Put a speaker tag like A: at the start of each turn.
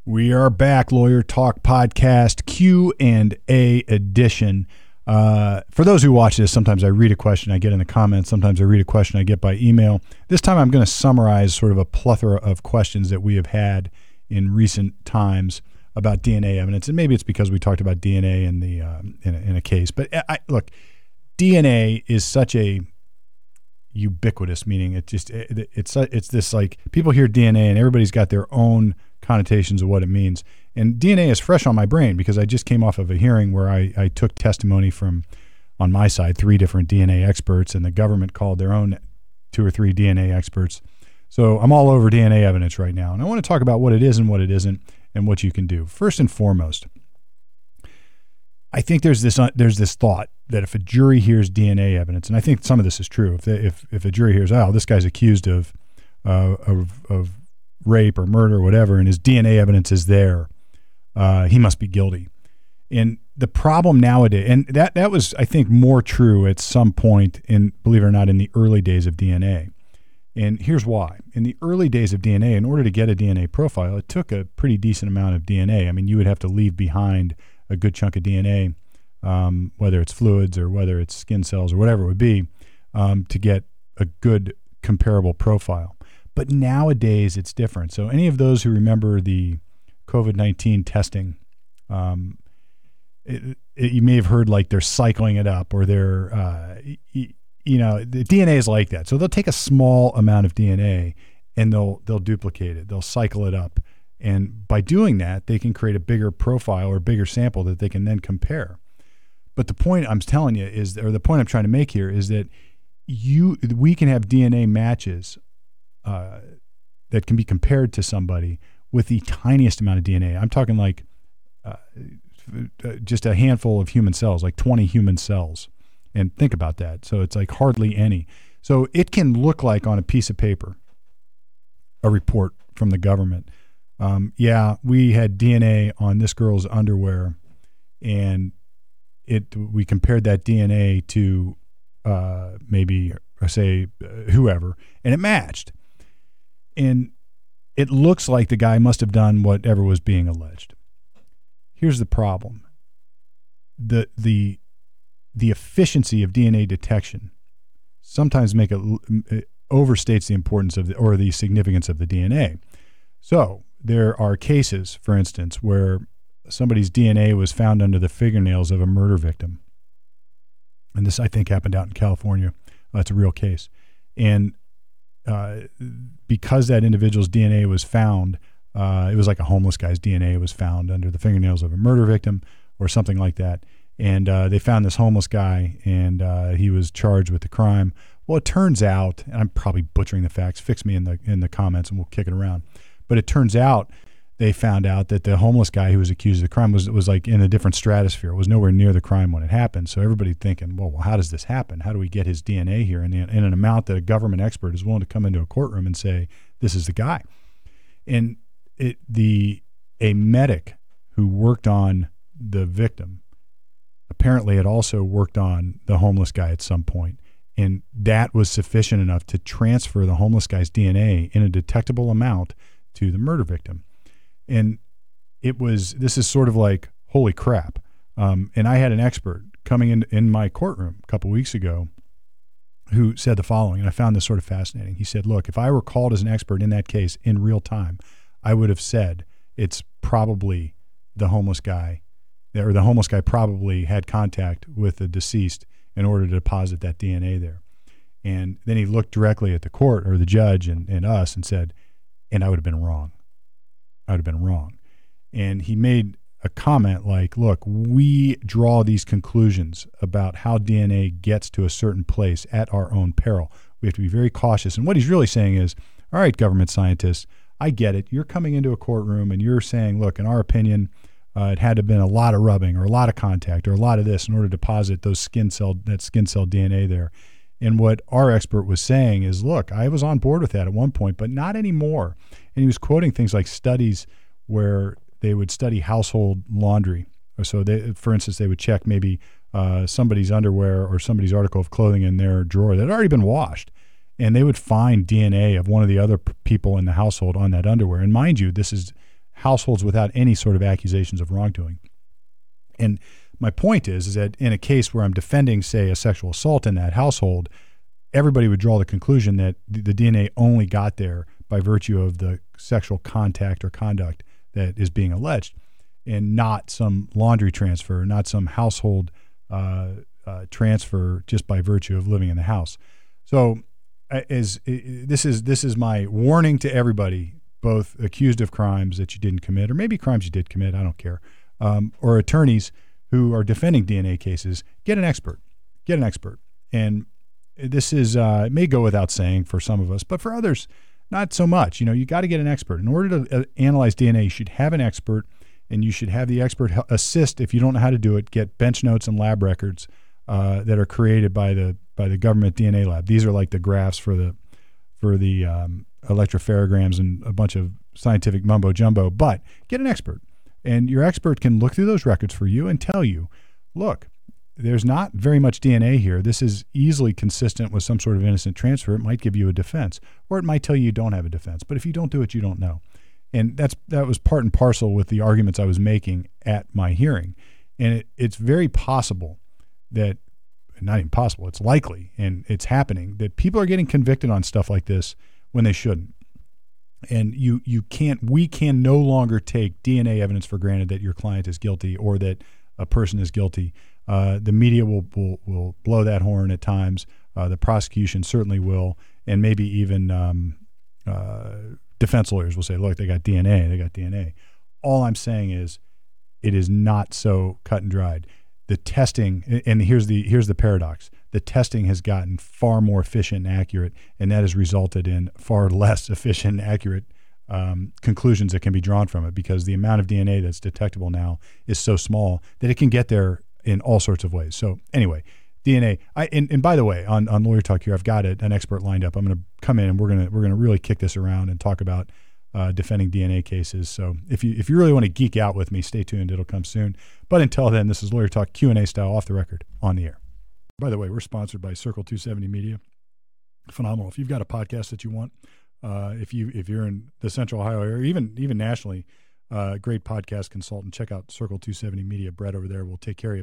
A: We are back, Lawyer Talk Podcast Q&A edition. For those who watch this, sometimes I read a question I get in the comments. Sometimes I read a question I get by email. This time I'm going to summarize sort of a plethora of questions that we have had in recent times about DNA evidence. And maybe it's because we talked about DNA in the in a case. But look, DNA is such a ubiquitous, meaning it's this, like, people hear DNA and everybody's got their own connotations of what it means. And DNA is fresh on my brain because I just came off of a hearing where I took testimony from, on my side, 3 different DNA experts, and the government called their own 2 or 3 DNA experts. So I'm all over DNA evidence right now. And I want to talk about what it is and what it isn't and what you can do. First and foremost, I think there's this thought that if a jury hears DNA evidence, and I think some of this is true, if a jury hears, oh, this guy's accused of rape or murder or whatever, and his DNA evidence is there, he must be guilty. And the problem nowadays, and that was, I think, more true at some point in, believe it or not, in the early days of DNA. And here's why. In the early days of DNA, in order to get a DNA profile, it took a pretty decent amount of DNA. I mean, you would have to leave behind a good chunk of DNA, whether it's fluids or whether it's skin cells or whatever it would be, to get a good comparable profile. But nowadays it's different. So any of those who remember the COVID-19 testing, you may have heard, like, they're cycling it up, or they're, the DNA is like that. So they'll take a small amount of DNA and they'll duplicate it. They'll cycle it up. And by doing that, they can create a bigger profile or a bigger sample that they can then compare. But the point I'm telling you is, or the point I'm trying to make here is that we can have DNA matches that can be compared to somebody with the tiniest amount of DNA. I'm talking like just a handful of human cells, like 20 human cells. And think about that. So it's like hardly any. So it can look like, on a piece of paper, a report from the government. We had DNA on this girl's underwear, and we compared that DNA to maybe, say, whoever, and it matched. And it looks like the guy must have done whatever was being alleged. Here's the problem. The efficiency of DNA detection sometimes it overstates the importance of or the significance of the DNA. So there are cases, for instance, where somebody's DNA was found under the fingernails of a murder victim. And this, I think, happened out in California. It's a real case. And because that individual's DNA was found, it was like a homeless guy's DNA was found under the fingernails of a murder victim or something like that. And they found this homeless guy, and he was charged with the crime. Well, it turns out, and I'm probably butchering the facts, fix me in the comments and we'll kick it around. But it turns out they found out that the homeless guy who was accused of the crime was like in a different stratosphere. It was nowhere near the crime when it happened. So everybody thinking, well, how does this happen? How do we get his DNA here in an amount that a government expert is willing to come into a courtroom and say, this is the guy? And a medic who worked on the victim apparently had also worked on the homeless guy at some point. And that was sufficient enough to transfer the homeless guy's DNA in a detectable amount to the murder victim. And this is sort of like, holy crap. And I had an expert coming in my courtroom a couple weeks ago who said the following, and I found this sort of fascinating. He said, look, if I were called as an expert in that case in real time, I would have said it's probably the homeless guy, or the homeless guy probably had contact with the deceased in order to deposit that DNA there. And then he looked directly at the court or the judge and us and said, and I would have been wrong. I would have been wrong. And he made a comment like, look, we draw these conclusions about how DNA gets to a certain place at our own peril. We have to be very cautious. And what he's really saying is, all right, government scientists, I get it. You're coming into a courtroom and you're saying, look, in our opinion, it had to have been a lot of rubbing or a lot of contact or a lot of this in order to deposit that skin cell DNA there. And what our expert was saying is, look, I was on board with that at one point, but not anymore. And he was quoting things like studies where they would study household laundry. So, for instance, they would check maybe somebody's underwear or somebody's article of clothing in their drawer that had already been washed. And they would find DNA of one of the other people in the household on that underwear. And mind you, this is households without any sort of accusations of wrongdoing. And my point is that in a case where I'm defending, say, a sexual assault in that household, everybody would draw the conclusion that the DNA only got there by virtue of the sexual contact or conduct that is being alleged, and not some laundry transfer, not some household transfer just by virtue of living in the house. So this is my warning to everybody, both accused of crimes that you didn't commit, or maybe crimes you did commit, I don't care, or attorneys who are defending DNA cases. Get an expert. And this is, it may go without saying for some of us, but for others, not so much. You got to get an expert. In order to analyze DNA, you should have an expert, and you should have the expert assist. If you don't know how to do it, get bench notes and lab records that are created by the government DNA lab. These are like the graphs for the electropherograms and a bunch of scientific mumbo jumbo. But get an expert, and your expert can look through those records for you and tell you, look, there's not very much DNA here. This is easily consistent with some sort of innocent transfer. It might give you a defense, or it might tell you don't have a defense. But if you don't do it, you don't know. And that was part and parcel with the arguments I was making at my hearing. And it's very possible that, not even possible, it's likely, and it's happening, that people are getting convicted on stuff like this when they shouldn't. And we can no longer take DNA evidence for granted that your client is guilty or that a person is guilty. The media will blow that horn at times. The prosecution certainly will, and maybe even defense lawyers will say, look, they got DNA. All I'm saying is it is not so cut and dried. The testing, and here's the paradox, the testing has gotten far more efficient and accurate, and that has resulted in far less efficient and accurate conclusions that can be drawn from it, because the amount of DNA that's detectable now is so small that it can get there in all sorts of ways. So anyway, DNA. And by the way, on Lawyer Talk here, I've got an expert lined up. I'm going to come in and we're going to really kick this around and talk about defending DNA cases. So if you really want to geek out with me, stay tuned. It'll come soon. But until then, this is Lawyer Talk Q&A style, off the record, on the air. By the way, we're sponsored by Circle 270 Media. Phenomenal. If you've got a podcast that you want, if you're in the Central Ohio area, even nationally, great podcast consultant, check out Circle 270 Media. Brett over there will take care of you.